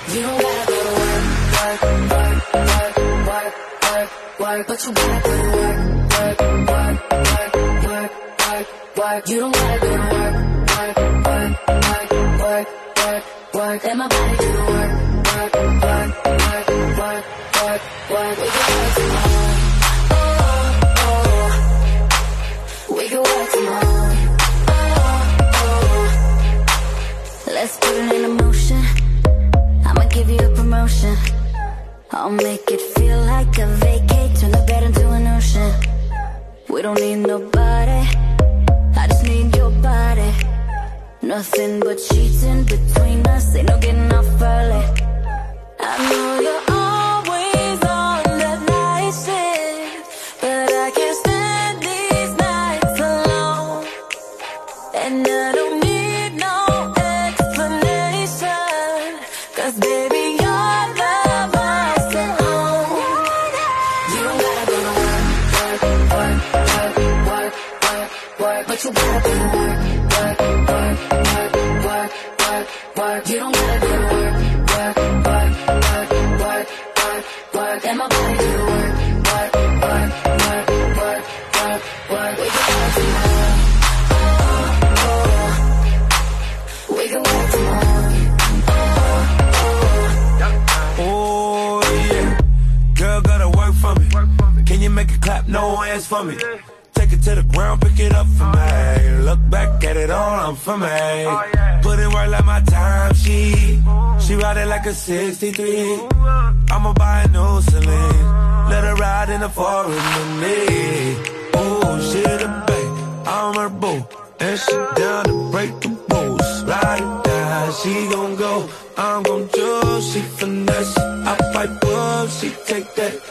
You don't gotta go to work, work, work, work, work, work, work, but you gotta go to work, work, work, work, work, work, work. You don't gotta go to work, work, work, work, work, work, work. Let my body do the work, work, work, work, work, work, work. We can work tomorrow. Oh, oh. We can work tomorrow. Oh, oh. Let's put it in motion. I'ma give you a promotion. I'll make it feel like a vacate. Turn the bed into an ocean. We don't need nobody, I just need your body. Nothing but sheets in between us. Ain't no getting off early. I know you're always on that night shift, but I can't stand these nights alone. And I don't need no explanation, 'cause baby you're the boss at home. You don't gotta go to work, work, work, work, work, work, work, but you gotta go to work, work, work, work, work, work, work. You don't gotta go to work, work, work, work, work, work, work. And my body do the work, work, work, work, work, work, work. We can work tomorrow. Oh, oh. We can work tomorrow. Oh, yeah. Girl, gotta work for me. Can you make it clap? No hands for me. Take it to the ground, pick it up for me. Look back at it all, I'm for me. Put in work like my time, she ride it like a 63. I'ma buy a new Celine, let her ride in the forest with me. Oh, she the babe, I'm her boo, and she down to break the rules. Ride it down, she gon' go, I'm gon' choose. She finesse, I fight up, she take that.